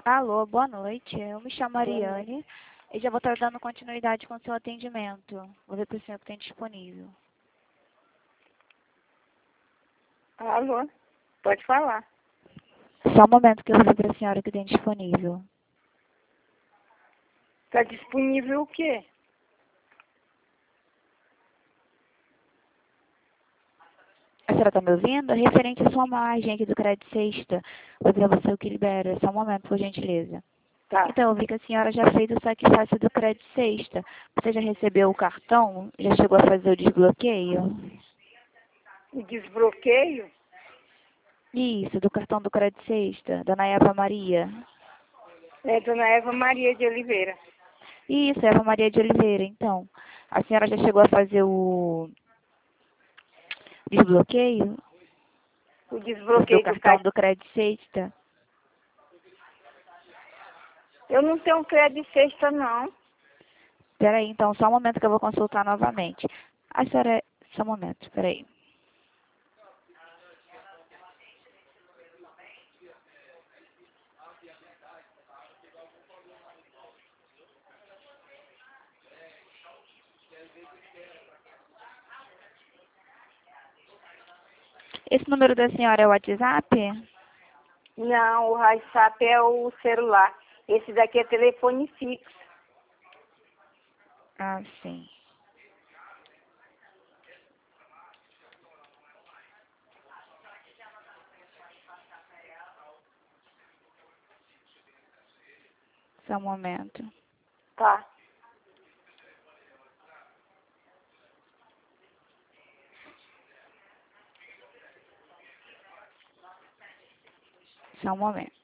Alô, boa noite. Eu me chamo Ariane e já vou estar dando continuidade com o seu atendimento. Vou ver para o senhor que tem disponível. Alô, pode falar. Só um momento que eu vou ver para a senhora que tem disponível. Está disponível o quê? A senhora está me ouvindo? É referente à sua margem aqui do Crédito Sexta. Vou dizer a você o que libera. Só um momento, por gentileza. Tá. Então, eu vi que a senhora já fez o saque fácil do Crédito Sexta. Você já recebeu o cartão? Já chegou a fazer o desbloqueio? O desbloqueio? Isso, do cartão do Crédito Sexta, Dona Eva Maria. É Dona Eva Maria de Oliveira. Isso, Eva Maria de Oliveira. Então, a senhora já chegou a fazer o desbloqueio O do desbloqueio do cartão cartão. do Crédito Sexta? Eu não tenho crédito sexta, não. Peraí, então, só um momento que eu vou consultar novamente. A senhora... Só um momento, peraí. Esse número da senhora é o WhatsApp? Não, o WhatsApp é o celular. Esse daqui é telefone fixo. Ah, sim. Só um momento. Tá. Só um momento.